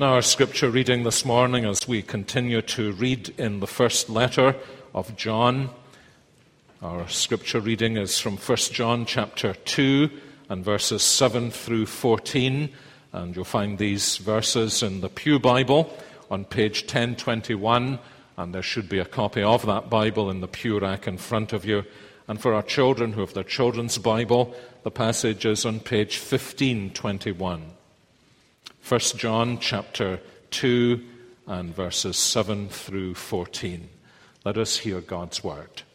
Now, our scripture reading this morning, as we continue to read in the first letter of John, our scripture reading is from 1 John chapter 2 and verses 7 through 14, and you'll find these verses in the Pew Bible on page 1021, and there should be a copy of that Bible in the pew rack in front of you. And for our children who have their children's Bible, the passage is on page 1521. 1 John chapter 2 and verses 7 through 14. Let us hear God's word.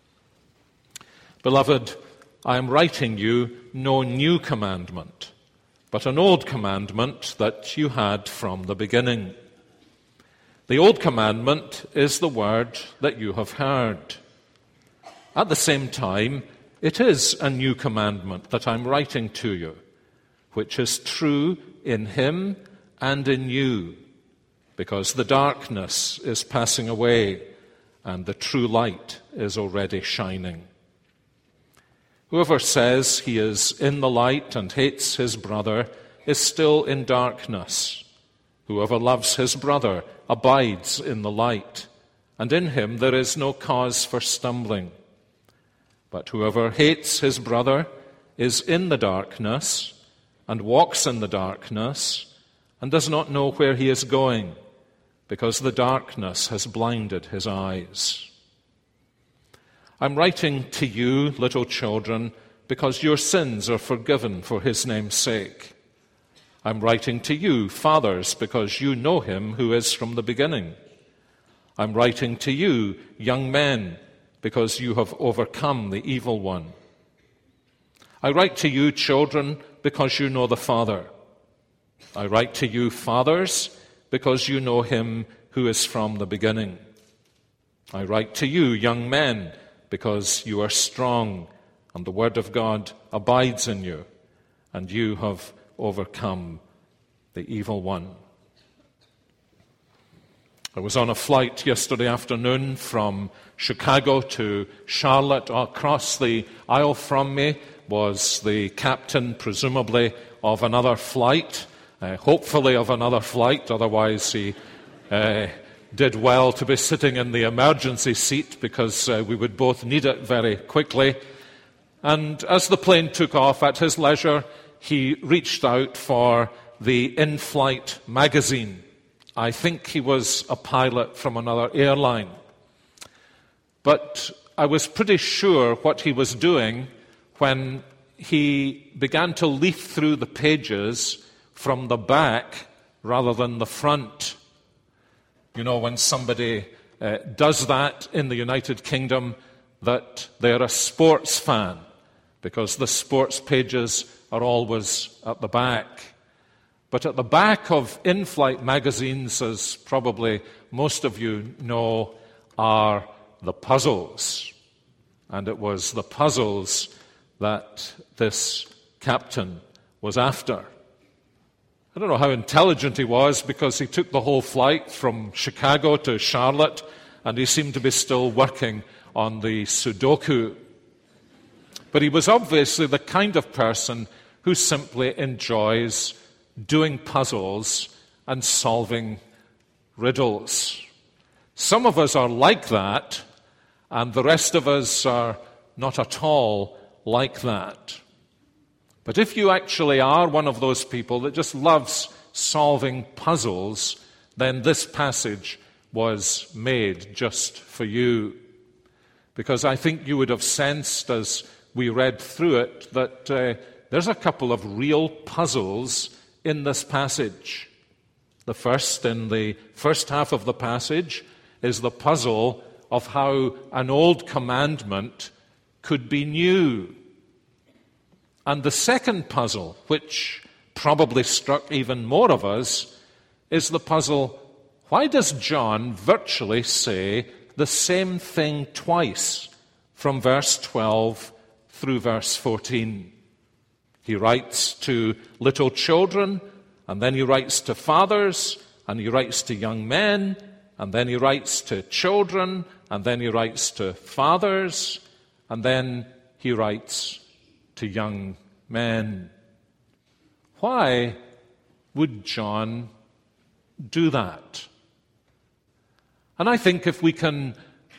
Beloved, I am writing you no new commandment, but an old commandment that you had from the beginning. The old commandment is the word that you have heard. At the same time, it is a new commandment that I'm writing to you, which is true in him and in you, because the darkness is passing away and the true light is already shining. Whoever says he is in the light and hates his brother is still in darkness. Whoever loves his brother abides in the light, and in him there is no cause for stumbling. But whoever hates his brother is in the darkness and walks in the darkness and does not know where he is going, because the darkness has blinded his eyes. I'm writing to you, little children, because your sins are forgiven for his name's sake. I'm writing to you, fathers, because you know him who is from the beginning. I'm writing to you, young men, because you have overcome the evil one. I write to you, children, because you know the Father. I write to you, fathers, because you know him who is from the beginning. I write to you, young men, because you are strong, and the word of God abides in you, and you have overcome the evil one. I was on a flight yesterday afternoon from Chicago to Charlotte. Across the aisle from me was the captain, presumably, of another flight, hopefully of another flight, otherwise he did well to be sitting in the emergency seat because we would both need it very quickly. And as the plane took off at his leisure, he reached out for the in-flight magazine. I think he was a pilot from another airline. But I was pretty sure what he was doing when he began to leaf through the pages from the back rather than the front. You know, when somebody does that in the United Kingdom, that they're a sports fan, because the sports pages are always at the back. But at the back of in-flight magazines, as probably most of you know, are the puzzles. And it was the puzzles that this captain was after. I don't know how intelligent he was, because he took the whole flight from Chicago to Charlotte, and he seemed to be still working on the Sudoku. But he was obviously the kind of person who simply enjoys doing puzzles and solving riddles. Some of us are like that, and the rest of us are not at all like that. But if you actually are one of those people that just loves solving puzzles, then this passage was made just for you. Because I think you would have sensed as we read through it that there's a couple of real puzzles in this passage. The first, in the first half of the passage, is the puzzle of how an old commandment could be new. And the second puzzle, which probably struck even more of us, is the puzzle, why does John virtually say the same thing twice from verse 12 through verse 14? He writes to little children, and then he writes to fathers, and he writes to young men, and then he writes to children, and then he writes to fathers, and then he writes to young men. Why would John do that. And I think if we can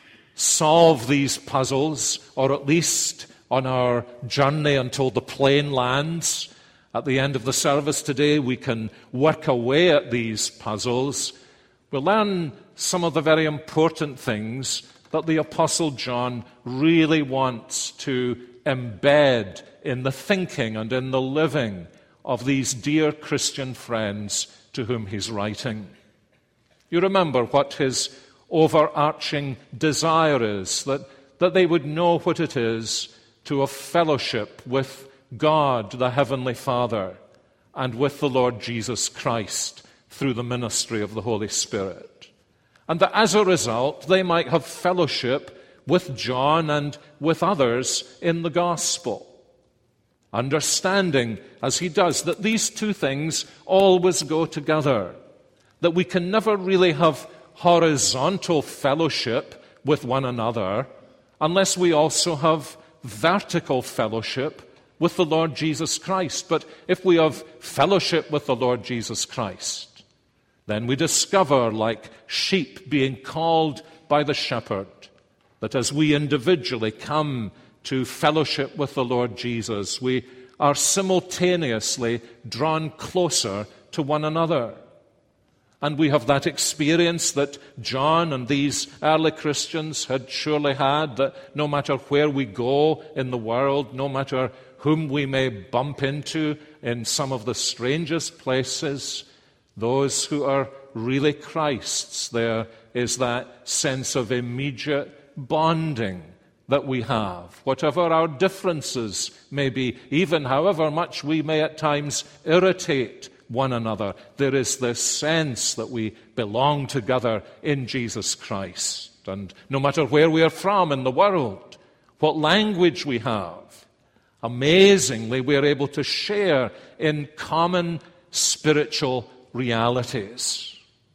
solve these puzzles, or at least on our journey until the plane lands at the end of the service today, we can work away at these puzzles, we'll learn some of the very important things that the Apostle John really wants to embed in the thinking and in the living of these dear Christian friends to whom he's writing. You remember what his overarching desire is, that they would know what it is to have fellowship with God, the Heavenly Father, and with the Lord Jesus Christ through the ministry of the Holy Spirit. And that as a result, they might have fellowship with John and with others in the gospel, understanding, as he does, that these two things always go together, that we can never really have horizontal fellowship with one another unless we also have vertical fellowship with the Lord Jesus Christ. But if we have fellowship with the Lord Jesus Christ, then we discover, like sheep being called by the shepherd, that as we individually come to fellowship with the Lord Jesus, we are simultaneously drawn closer to one another. And we have that experience that John and these early Christians had surely had, that no matter where we go in the world, no matter whom we may bump into in some of the strangest places, those who are really Christ's, there is that sense of immediate bonding that we have. Whatever our differences may be, even however much we may at times irritate one another, there is this sense that we belong together in Jesus Christ. And no matter where we are from in the world, what language we have, amazingly we are able to share in common spiritual realities.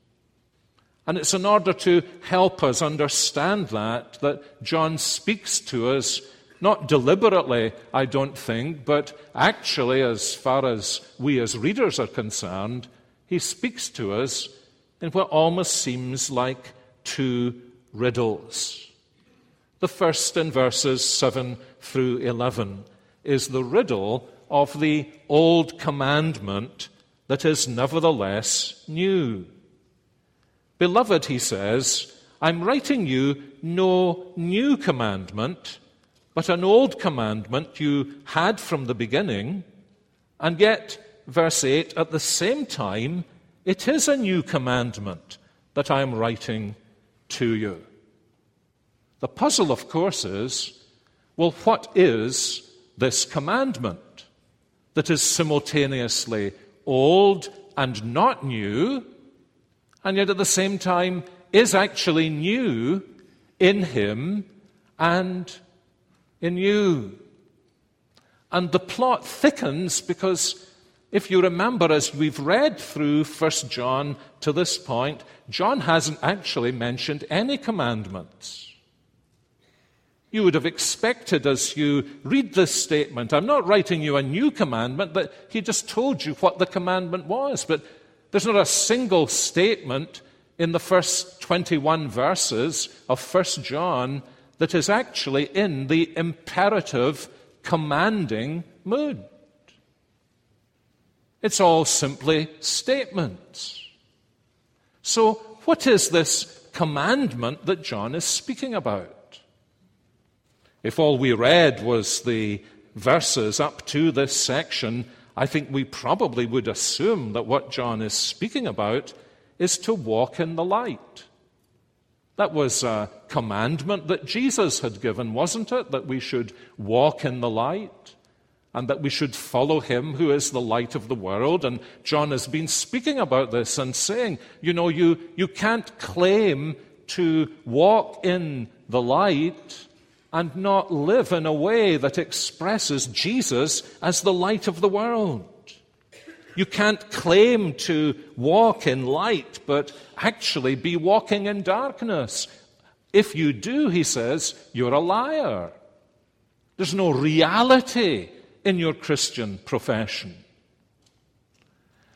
And it's in order to help us understand that John speaks to us, not deliberately, I don't think, but actually, as far as we as readers are concerned, he speaks to us in what almost seems like two riddles. The first, in verses 7 through 11, is the riddle of the old commandment that is nevertheless new. Beloved, he says, I'm writing you no new commandment, but an old commandment you had from the beginning. And yet, verse 8, at the same time, it is a new commandment that I am writing to you. The puzzle, of course, is, well, what is this commandment that is simultaneously old and not new, and yet at the same time is actually new in him and in you? And the plot thickens because if you remember, as we've read through 1 John to this point, John hasn't actually mentioned any commandments. You would have expected, as you read this statement, I'm not writing you a new commandment, but he just told you what the commandment was. But there's not a single statement in the first 21 verses of 1 John that is actually in the imperative, commanding mood. It's all simply statements. So, what is this commandment that John is speaking about? If all we read was the verses up to this section, I think we probably would assume that what John is speaking about is to walk in the light. That was a commandment that Jesus had given, wasn't it? That we should walk in the light and that we should follow him who is the light of the world. And John has been speaking about this and saying, you can't claim to walk in the light and not live in a way that expresses Jesus as the light of the world. You can't claim to walk in light, but actually be walking in darkness. If you do, he says, you're a liar. There's no reality in your Christian profession.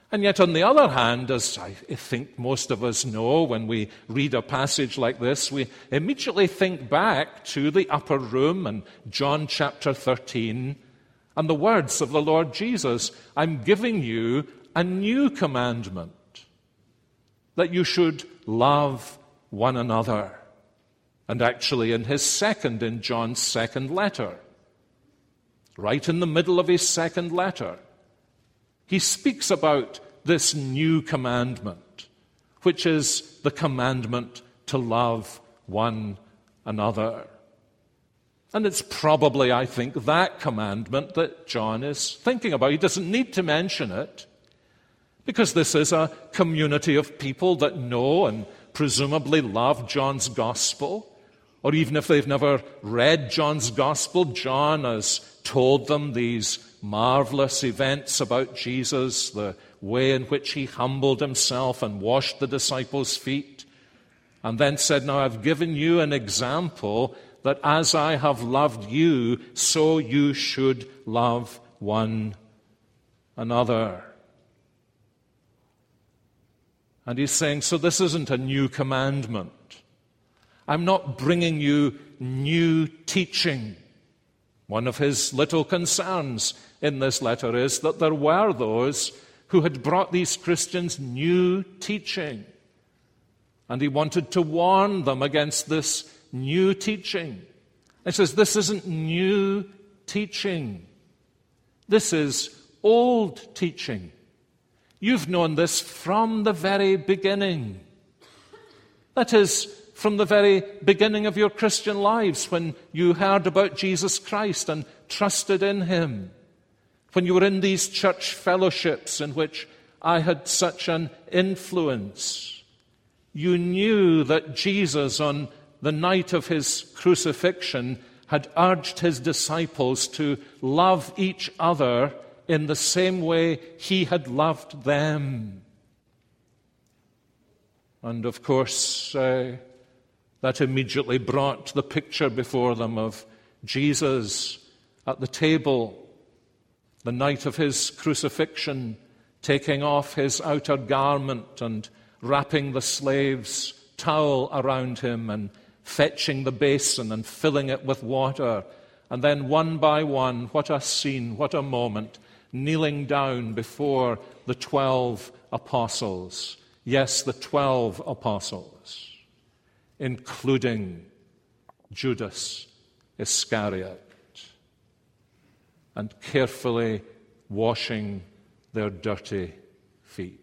And yet, on the other hand, as I think most of us know when we read a passage like this, we immediately think back to the upper room and John chapter 13 and the words of the Lord Jesus, "I'm giving you a new commandment, that you should love one another." And actually in John's second letter, right in the middle of his second letter, he speaks about this new commandment, which is the commandment to love one another. And it's probably, I think, that commandment that John is thinking about. He doesn't need to mention it, because this is a community of people that know and presumably love John's gospel. Or even if they've never read John's gospel, John has told them these marvelous events about Jesus, the way in which he humbled himself and washed the disciples' feet, and then said, "Now I've given you an example that as I have loved you, so you should love one another." And he's saying, so this isn't a new commandment. I'm not bringing you new teaching. One of his little concerns in this letter is that there were those who had brought these Christians new teaching. And he wanted to warn them against this new teaching. He says, this isn't new teaching. This is old teaching. You've known this from the very beginning. That is, from the very beginning of your Christian lives, when you heard about Jesus Christ and trusted in him. When you were in these church fellowships in which I had such an influence. You knew that Jesus, on the night of his crucifixion, had urged his disciples to love each other in the same way he had loved them. And of course, that immediately brought the picture before them of Jesus at the table, the night of his crucifixion, taking off his outer garment and wrapping the slave's towel around him and fetching the basin and filling it with water. And then one by one, what a scene, what a moment, kneeling down before the 12 apostles. Yes, the 12 apostles, including Judas Iscariot, and carefully washing their dirty feet.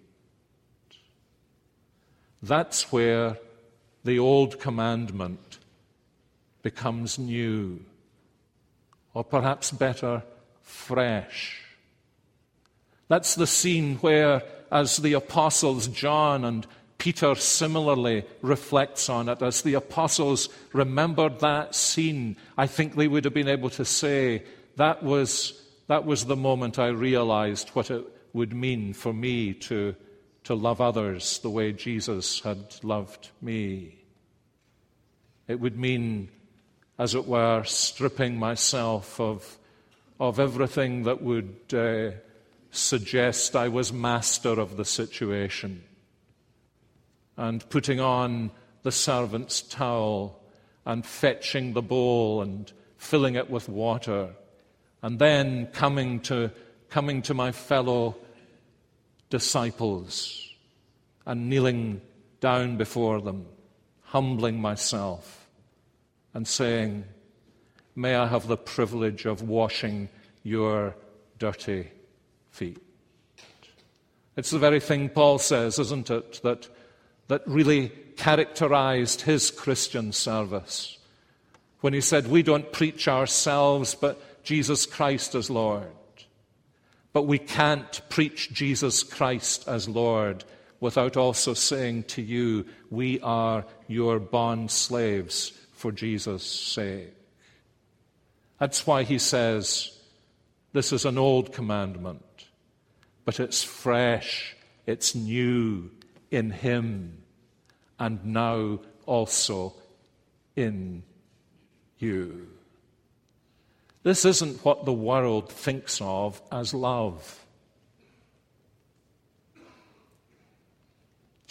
That's where the old commandment becomes new, or perhaps better, fresh. That's the scene where, as the apostles John and Peter similarly reflects on it, as the apostles remembered that scene, I think they would have been able to say, that was the moment I realized what it would mean for me to love others the way Jesus had loved me. It would mean, as it were, stripping myself of everything that would suggest I was master of the situation, and putting on the servant's towel and fetching the bowl and filling it with water, and then coming to my fellow disciples and kneeling down before them, humbling myself and saying, may I have the privilege of washing your dirty feet. It's the very thing Paul says, isn't it, that really characterized his Christian service when he said, we don't preach ourselves, but Jesus Christ as Lord. But we can't preach Jesus Christ as Lord without also saying to you, we are your bond slaves for Jesus' sake. That's why he says, this is an old commandment, but it's fresh, it's new in him, and now also in you. This isn't what the world thinks of as love.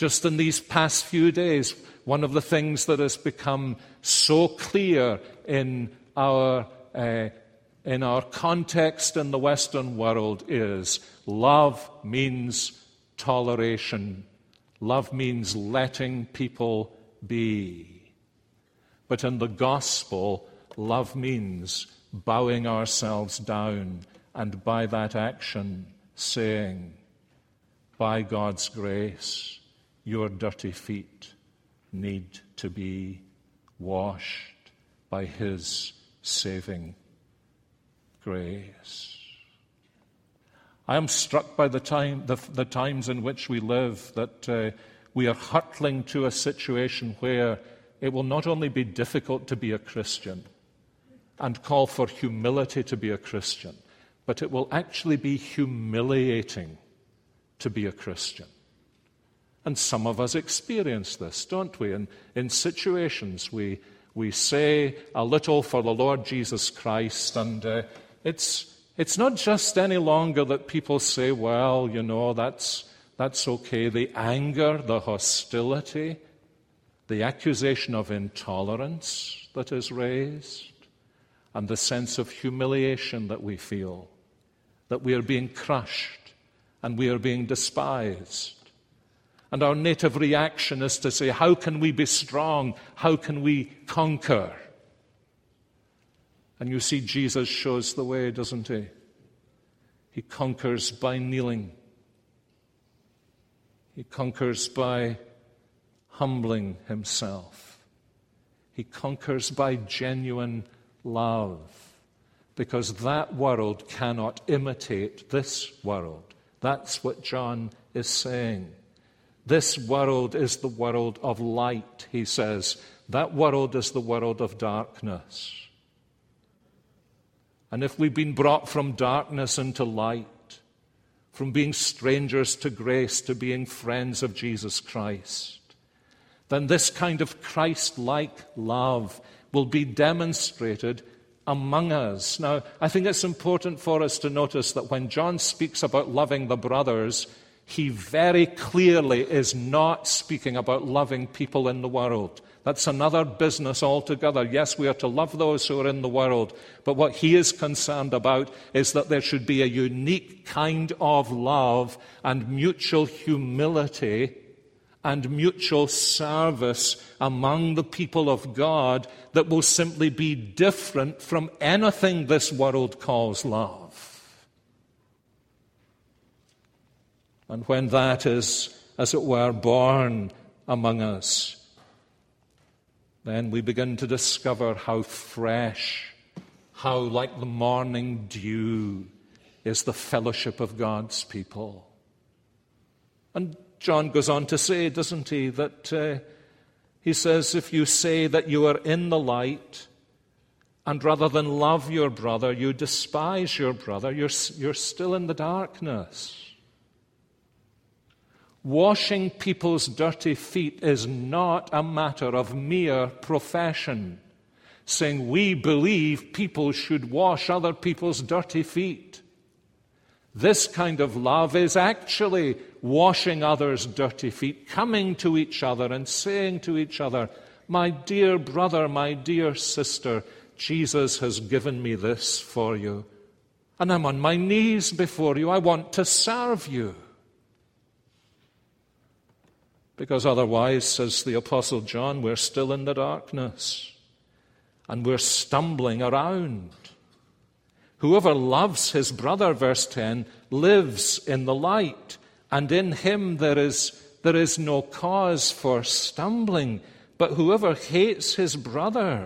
Just in these past few days, one of the things that has become so clear in our context in the Western world is love means toleration. Love means letting people be. But in the gospel, love means bowing ourselves down and by that action saying, by God's grace, your dirty feet need to be washed by His saving grace. I am struck by the times in which we live that we are hurtling to a situation where it will not only be difficult to be a Christian and call for humility to be a Christian, but it will actually be humiliating to be a Christian. And some of us experience this, don't we? In situations we say a little for the Lord Jesus Christ, and it's not just any longer that people say, well, that's okay. The anger, the hostility, the accusation of intolerance that is raised, and the sense of humiliation that we feel, that we are being crushed and we are being despised. And our native reaction is to say, how can we be strong? How can we conquer? And you see, Jesus shows the way, doesn't he? He conquers by kneeling. He conquers by humbling himself. He conquers by genuine love, because that world cannot imitate this world. That's what John is saying. This world is the world of light, he says. That world is the world of darkness. And if we've been brought from darkness into light, from being strangers to grace to being friends of Jesus Christ, then this kind of Christ-like love will be demonstrated among us. Now, I think it's important for us to notice that when John speaks about loving the brothers, he very clearly is not speaking about loving people in the world. That's another business altogether. Yes, we are to love those who are in the world, but what he is concerned about is that there should be a unique kind of love and mutual humility and mutual service among the people of God that will simply be different from anything this world calls love. And when that is, as it were, born among us, then we begin to discover how fresh, how like the morning dew is the fellowship of God's people. And John goes on to say, doesn't he, that he says, if you say that you are in the light, and rather than love your brother, you despise your brother, you're still in the darkness. Washing people's dirty feet is not a matter of mere profession, saying we believe people should wash other people's dirty feet. This kind of love is actually washing others' dirty feet, coming to each other and saying to each other, my dear brother, my dear sister, Jesus has given me this for you, and I'm on my knees before you. I want to serve you. Because otherwise, says the Apostle John, we're still in the darkness and we're stumbling around. Whoever loves his brother, verse 10, lives in the light, and in him there is no cause for stumbling. But whoever hates his brother,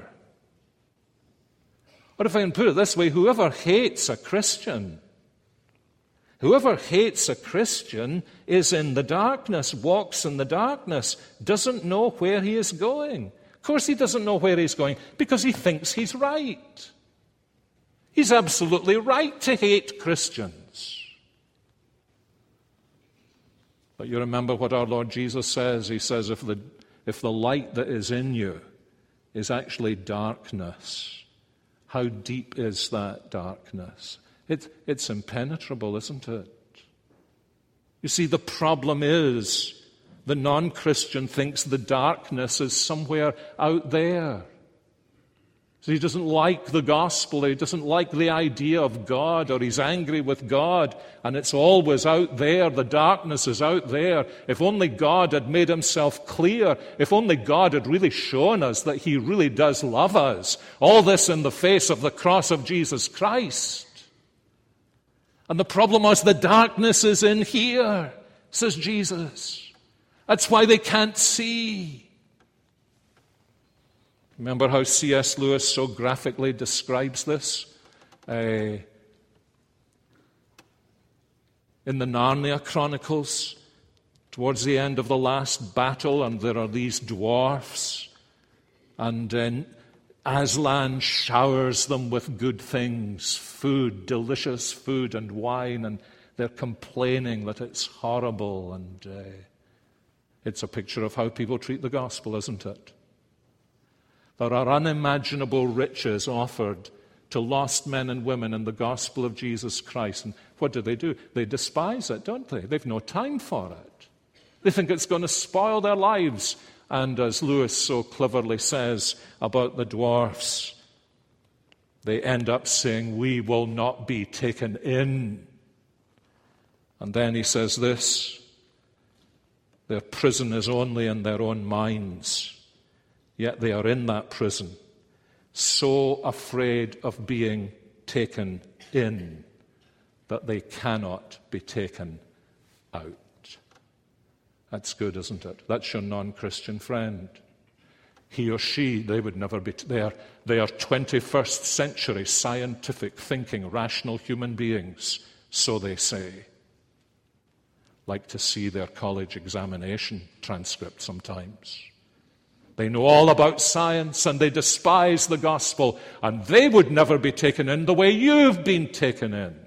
or if I can put it this way, whoever hates a Christian, whoever hates a Christian is in the darkness, walks in the darkness, doesn't know where he is going. Of course he doesn't know where he's going because he thinks he's right. He's absolutely right to hate Christians. But you remember what our Lord Jesus says. He says, if the light that is in you is actually darkness, how deep is that darkness? It's impenetrable, isn't it? You see, the problem is The non-Christian thinks the darkness is somewhere out there. So he doesn't like the gospel, he doesn't like the idea of God, or he's angry with God, and it's always out there, the darkness is out there. If only God had made himself clear, if only God had really shown us that he really does love us. All this in the face of the cross of Jesus Christ. And the problem was the darkness is in here, says Jesus. That's why they can't see. Remember how C.S. Lewis so graphically describes this? In the Narnia Chronicles, towards the end of the last battle, and there are these dwarfs, and Aslan showers them with good things, food, delicious food and wine, and they're complaining that it's horrible, and it's a picture of how people treat the gospel, isn't it? There are unimaginable riches offered to lost men and women in the gospel of Jesus Christ. And what do? They despise it, don't they? They've no time for it. They think it's going to spoil their lives. And as Lewis so cleverly says about the dwarfs, they end up saying, "We will not be taken in." And then he says this, their prison is only in their own minds. Yet they are in that prison, so afraid of being taken in that they cannot be taken out. That's good, isn't it? That's your non-Christian friend. He or she, they would never be. They are 21st century scientific thinking, rational human beings, so they say. Like to see their college examination transcript sometimes. They know all about science and they despise the gospel, and they would never be taken in the way you've been taken in.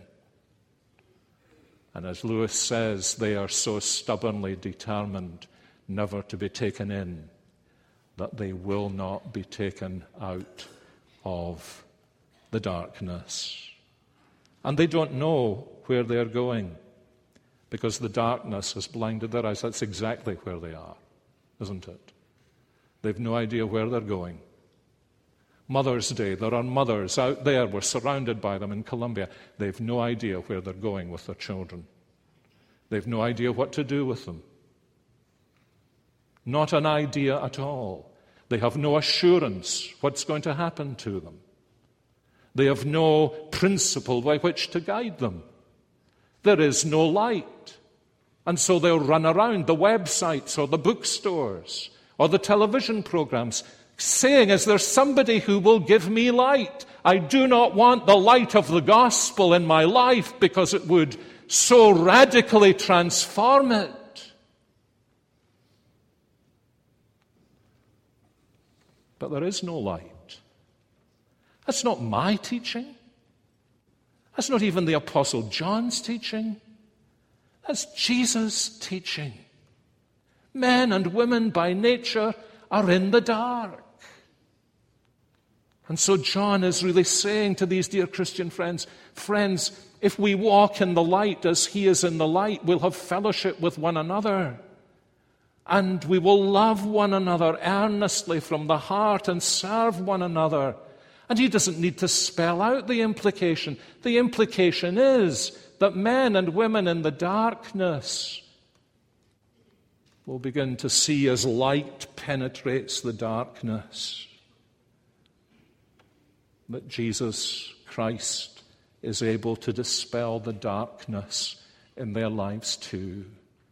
And as Lewis says, they are so stubbornly determined never to be taken in that they will not be taken out of the darkness. And they don't know where they're going because the darkness has blinded their eyes. That's exactly where they are, isn't it? They've no idea where they're going. Mother's Day, there are mothers out there, we're surrounded by them in Colombia. They've no idea where they're going with their children. They've no idea what to do with them. Not an idea at all. They have no assurance what's going to happen to them. They have no principle by which to guide them. There is no light. And so they'll run around the websites or the bookstores or the television programs, saying, is there somebody who will give me light? I do not want the light of the gospel in my life because it would so radically transform it. But there is no light. That's not my teaching. That's not even the Apostle John's teaching. That's Jesus' teaching. Men and women by nature are in the dark. And so John is really saying to these dear Christian friends, if we walk in the light as he is in the light, we'll have fellowship with one another. And we will love one another earnestly from the heart and serve one another. And he doesn't need to spell out the implication. The implication is that men and women in the darkness will begin to see as light penetrates the darkness that Jesus Christ is able to dispel the darkness in their lives too.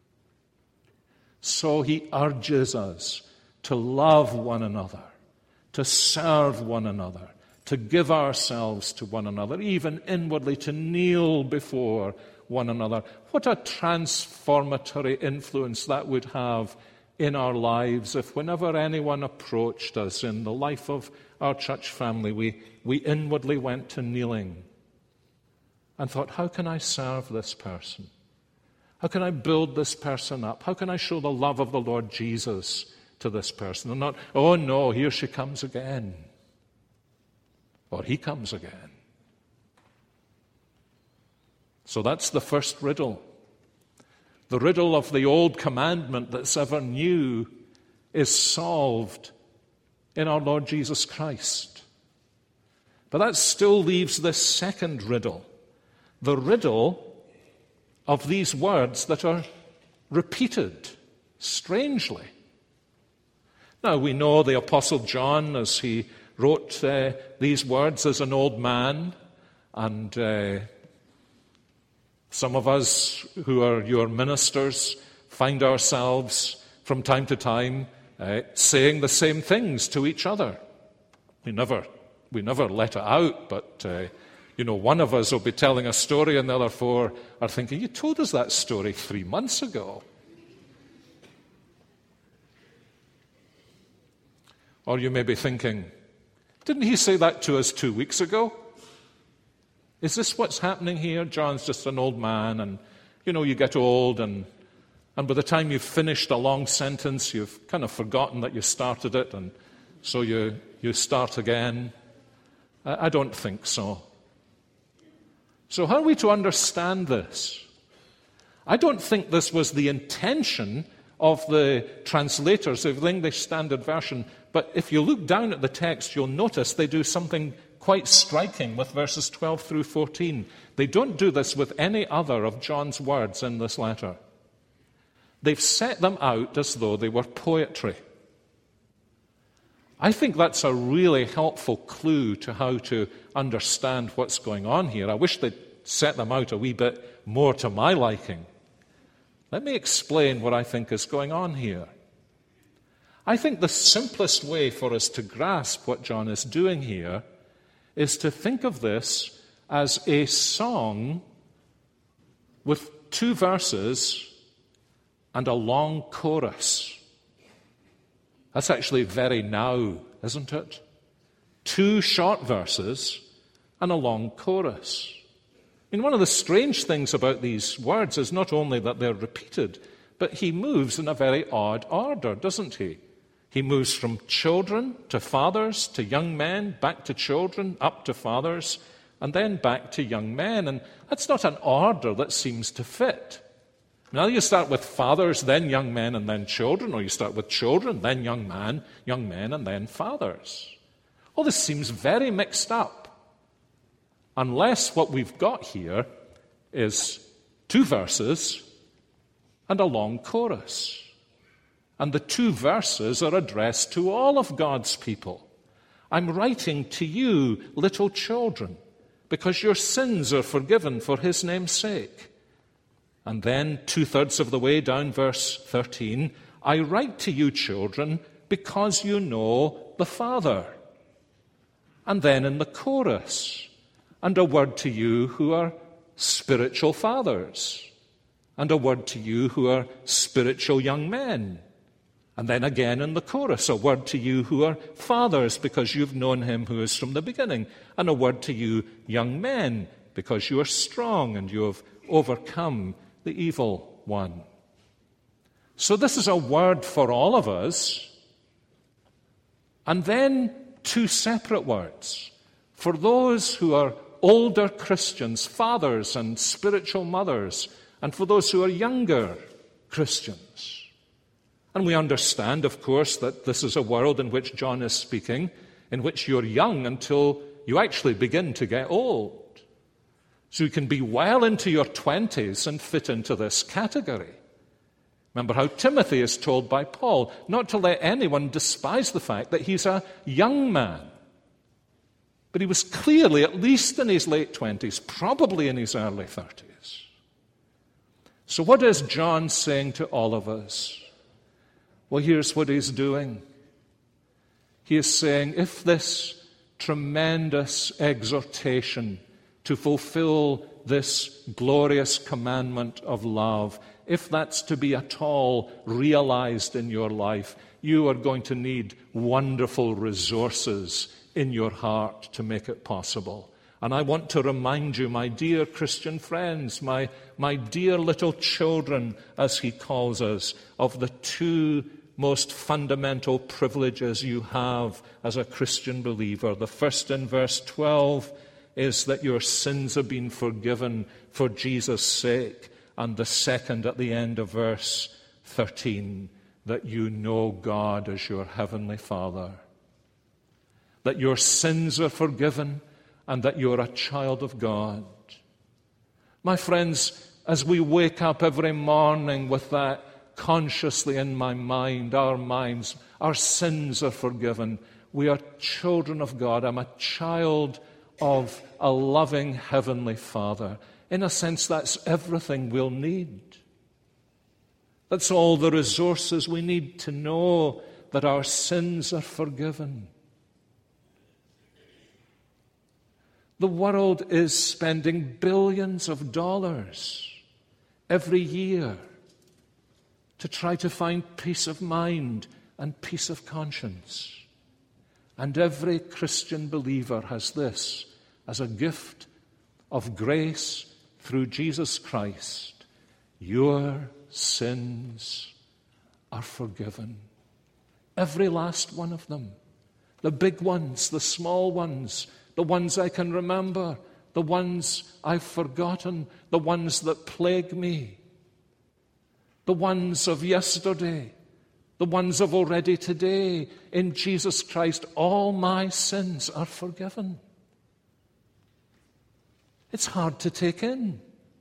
So he urges us to love one another, to serve one another, to give ourselves to one another, even inwardly to kneel before one another. What a transformatory influence that would have in our lives if whenever anyone approached us in the life of our church family, we inwardly went to kneeling and thought, how can I serve this person? How can I build this person up? How can I show the love of the Lord Jesus to this person? And not, oh no, here she comes again. Or he comes again. So that's the first riddle. The riddle of the old commandment that's ever new is solved in our Lord Jesus Christ. But that still leaves this second riddle, the riddle of these words that are repeated strangely. Now, we know the Apostle John, as he wrote these words as an old man, and some of us who are your ministers find ourselves from time to time saying the same things to each other. We never let it out, but one of us will be telling a story and the other four are thinking, you told us that story 3 months ago. Or you may be thinking, didn't he say that to us 2 weeks ago? Is this what's happening here? John's just an old man, and you get old, and by the time you've finished a long sentence, you've kind of forgotten that you started it, and so you start again. I don't think so. So how are we to understand this? I don't think this was the intention of the translators of the English Standard Version, but if you look down at the text, you'll notice they do something quite striking with verses 12 through 14. They don't do this with any other of John's words in this letter. They've set them out as though they were poetry. I think that's a really helpful clue to how to understand what's going on here. I wish they'd set them out a wee bit more to my liking. Let me explain what I think is going on here. I think the simplest way for us to grasp what John is doing here is to think of this as a song with 2 verses and a long chorus. That's actually very now, isn't it? 2 short verses and a long chorus. One of the strange things about these words is not only that they're repeated, but he moves in a very odd order, doesn't he? He moves from children to fathers to young men, back to children, up to fathers, and then back to young men. And that's not an order that seems to fit. Now you start with fathers, then young men, and then children, or you start with children, then young men, and then fathers. All this seems very mixed up, unless what we've got here is 2 verses and a long chorus. And the 2 verses are addressed to all of God's people. I'm writing to you, little children, because your sins are forgiven for his name's sake. And then 2/3 of the way down, verse 13, I write to you, children, because you know the Father. And then in the chorus, and a word to you who are spiritual fathers, and a word to you who are spiritual young men. And then again in the chorus, a word to you who are fathers, because you've known him who is from the beginning. And a word to you, young men, because you are strong and you have overcome the evil one. So this is a word for all of us. And then 2 separate words for those who are older Christians, fathers and spiritual mothers, and for those who are younger Christians. And we understand, of course, that this is a world in which John is speaking, in which you're young until you actually begin to get old. So you can be well into your 20s and fit into this category. Remember how Timothy is told by Paul not to let anyone despise the fact that he's a young man. But he was clearly at least in his late 20s, probably in his early 30s. So what is John saying to all of us? Well, here's what he's doing. He is saying, if this tremendous exhortation to fulfill this glorious commandment of love, if that's to be at all realized in your life, you are going to need wonderful resources in your heart to make it possible. And I want to remind you, my dear Christian friends, my dear little children, as he calls us, of the 2 most fundamental privileges you have as a Christian believer. The first, in verse 12, is that your sins have been forgiven for Jesus' sake. and the second at the end of verse 13, that you know God as your heavenly Father, that your sins are forgiven, and that you're a child of God. My friends, as we wake up every morning with that consciously in my mind, our minds, our sins are forgiven. We are children of God. I'm a child of a loving heavenly Father. In a sense, that's everything we'll need. That's all the resources we need to know that our sins are forgiven. The world is spending billions of dollars every year to try to find peace of mind and peace of conscience. And every Christian believer has this as a gift of grace through Jesus Christ. Your sins are forgiven. Every last one of them. The big ones, the small ones, the ones I can remember, the ones I've forgotten, the ones that plague me, the ones of yesterday, the ones of already today. In Jesus Christ, all my sins are forgiven. It's hard to take in.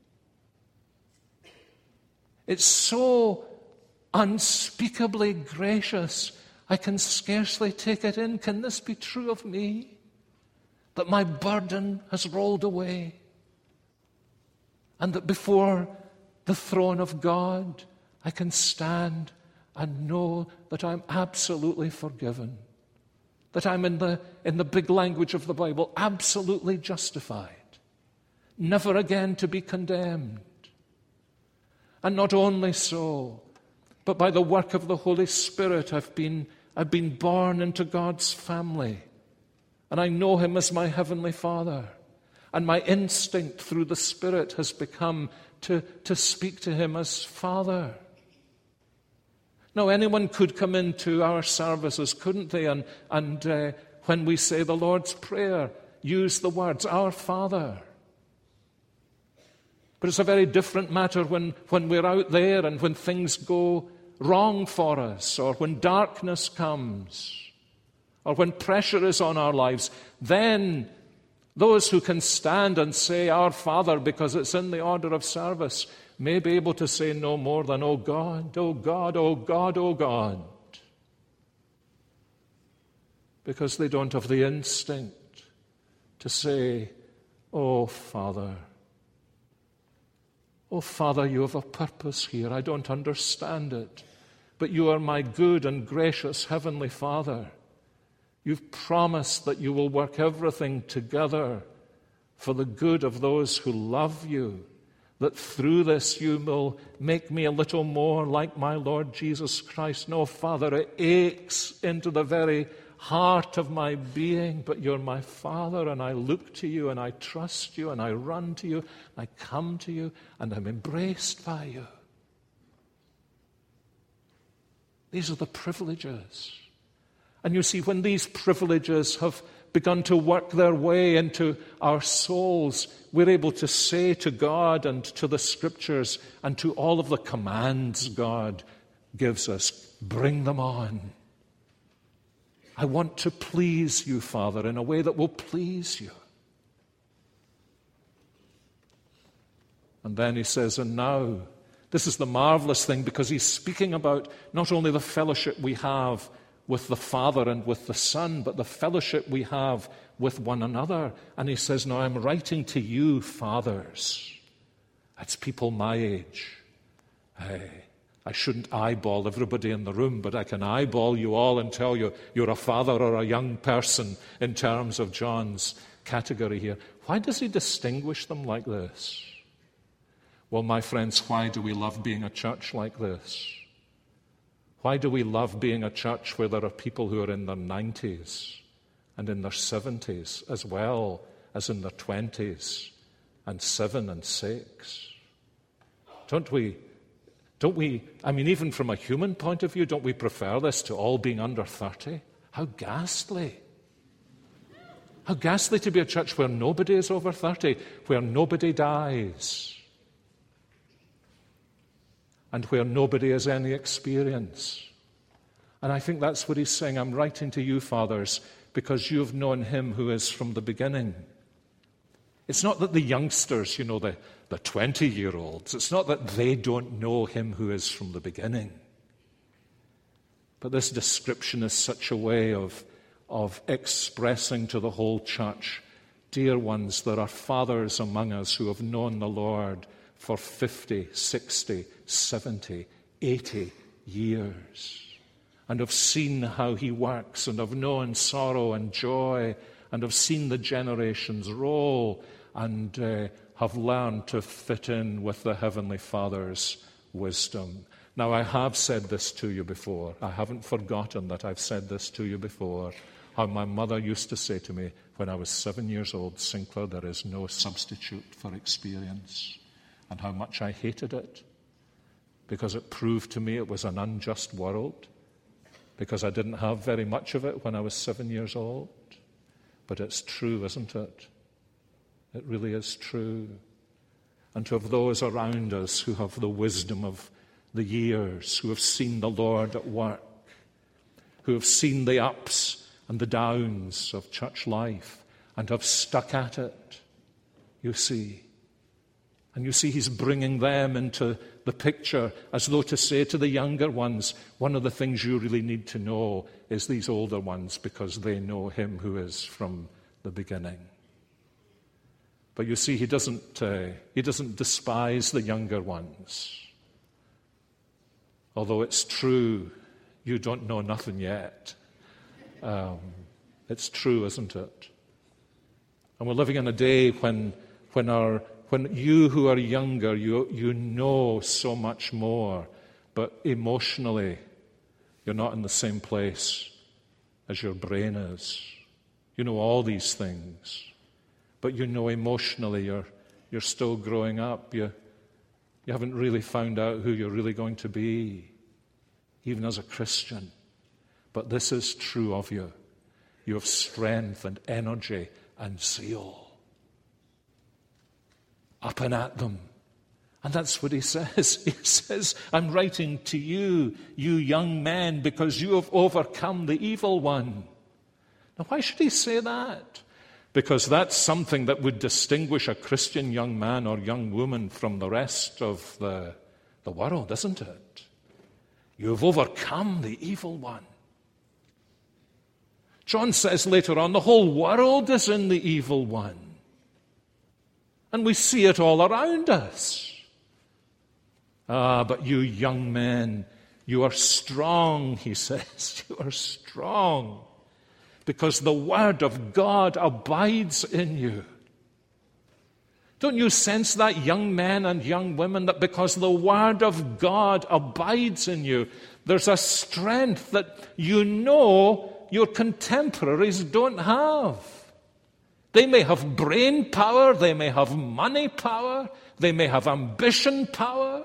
It's so unspeakably gracious, I can scarcely take it in. Can this be true of me? That my burden has rolled away, and that before the throne of God I can stand and know that I'm absolutely forgiven, that I'm in the big language of the Bible, absolutely justified, never again to be condemned. And not only so, but by the work of the Holy Spirit I've been born into God's family. And I know him as my heavenly Father. And my instinct through the Spirit has become to speak to him as Father. Now, anyone could come into our services, couldn't they? And when we say the Lord's Prayer, use the words, Our Father. But it's a very different matter when we're out there and when things go wrong for us, or when darkness comes, or when pressure is on our lives. Then those who can stand and say, Our Father, because it's in the order of service, may be able to say no more than, Oh God, oh God, oh God, oh God. Because they don't have the instinct to say, Oh Father. Oh Father, you have a purpose here. I don't understand it. But you are my good and gracious heavenly Father. You've promised that you will work everything together for the good of those who love you, that through this you will make me a little more like my Lord Jesus Christ. No, Father, it aches into the very heart of my being, but you're my Father, and I look to you, and I trust you, and I run to you, and I come to you, and I'm embraced by you. These are the privileges. And you see, when these privileges have begun to work their way into our souls, we're able to say to God and to the Scriptures and to all of the commands God gives us, bring them on. I want to please you, Father, in a way that will please you. And then he says, and now, this is the marvelous thing, because he's speaking about not only the fellowship we have with the Father and with the Son, but the fellowship we have with one another. And he says, now I'm writing to you, fathers. That's people my age. I shouldn't eyeball everybody in the room, but I can eyeball you all and tell you you're a father or a young person in terms of John's category here. Why does he distinguish them like this? Well, my friends, why do we love being a church like this? Why do we love being a church where there are people who are in their 90s and in their 70s as well as in their 20s and 7 and 6? Don't we, I mean, even from a human point of view, don't we prefer this to all being under 30? How ghastly. How ghastly to be a church where nobody is over 30, where nobody dies. and where nobody has any experience. And I think that's what he's saying. I'm writing to you, fathers, because you've known him who is from the beginning. It's not that the youngsters, the 20-year-olds, it's not that they don't know him who is from the beginning. But this description is such a way of expressing to the whole church, dear ones, there are fathers among us who have known the Lord for 50, 60, 70, 80 years, and have seen how he works, and have known sorrow and joy, and have seen the generations roll, and have learned to fit in with the Heavenly Father's wisdom. Now, I have said this to you before. I haven't forgotten that I've said this to you before, how my mother used to say to me when I was 7 years old, Sinclair, there is no substitute for experience, and how much I hated it, because it proved to me it was an unjust world, because I didn't have very much of it when I was 7 years old. But it's true, isn't it? It really is true. And to have those around us who have the wisdom of the years, who have seen the Lord at work, who have seen the ups and the downs of church life and have stuck at it, you see. And you see, he's bringing them into the picture as though to say to the younger ones, one of the things you really need to know is these older ones, because they know him who is from the beginning. But you see, he doesn't despise the younger ones. Although it's true, you don't know nothing yet. It's true, isn't it? And we're living in a day when you who are younger, you know so much more, but emotionally, you're not in the same place as your brain is. You know all these things, but you know emotionally you're still growing up. You haven't really found out who you're really going to be, even as a Christian. But this is true of you. You have strength and energy and zeal. Up and at them. And that's what he says. He says, I'm writing to you, you young men, because you have overcome the evil one. Now, why should he say that? Because that's something that would distinguish a Christian young man or young woman from the rest of the world, isn't it? You have overcome the evil one. John says later on, the whole world is in the evil one. And we see it all around us. But you young men, you are strong, he says. You are strong because the word of God abides in you. Don't you sense that, young men and young women, that because the word of God abides in you, there's a strength that you know your contemporaries don't have. They may have brain power, they may have money power, they may have ambition power,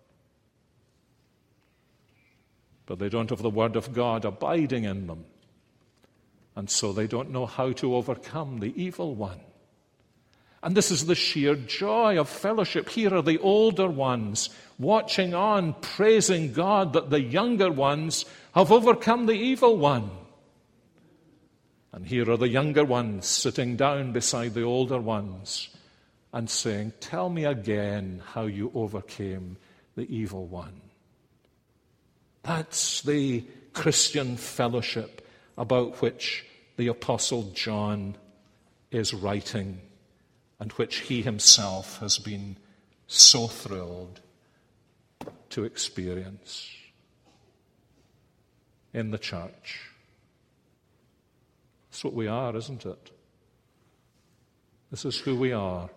but they don't have the word of God abiding in them. And so they don't know how to overcome the evil one. And this is the sheer joy of fellowship. Here are the older ones watching on, praising God that the younger ones have overcome the evil one. And here are the younger ones sitting down beside the older ones and saying, tell me again how you overcame the evil one. That's the Christian fellowship about which the Apostle John is writing and which he himself has been so thrilled to experience in the church. That's what we are, isn't it? This is who we are.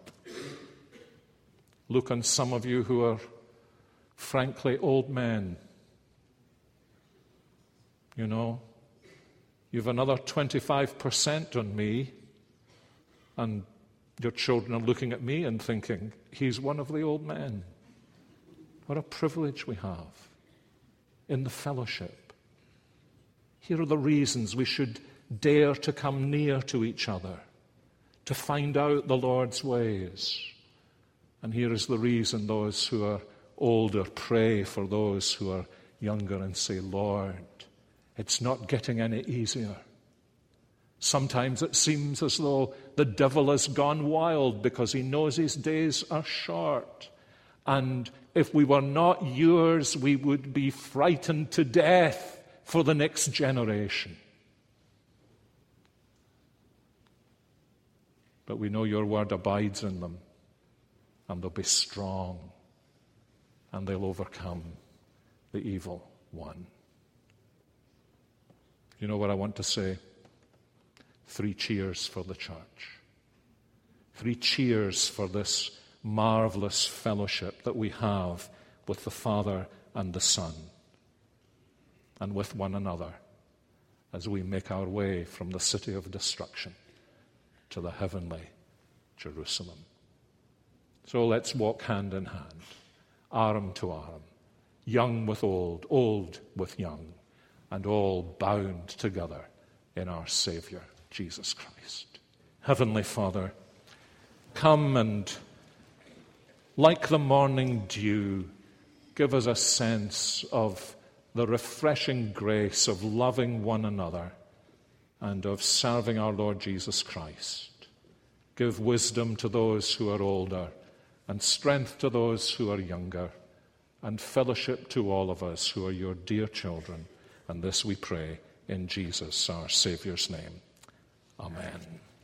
Look on some of you who are frankly old men. You know, you've another 25% on me, and your children are looking at me and thinking, he's one of the old men. What a privilege we have in the fellowship. Here are the reasons we should dare to come near to each other, to find out the Lord's ways. And here is the reason those who are older pray for those who are younger and say, Lord, it's not getting any easier. Sometimes it seems as though the devil has gone wild because he knows his days are short. And if we were not yours, we would be frightened to death for the next generation. But we know your word abides in them, and they'll be strong, and they'll overcome the evil one. You know what I want to say? 3 cheers for the church. 3 cheers for this marvelous fellowship that we have with the Father and the Son and with one another as we make our way from the city of destruction to the heavenly Jerusalem. So let's walk hand in hand, arm to arm, young with old, old with young, and all bound together in our Savior, Jesus Christ. Heavenly Father, come and, like the morning dew, give us a sense of the refreshing grace of loving one another and of serving our Lord Jesus Christ. Give wisdom to those who are older and strength to those who are younger, and fellowship to all of us who are your dear children. And this we pray in Jesus, our Saviour's name. Amen.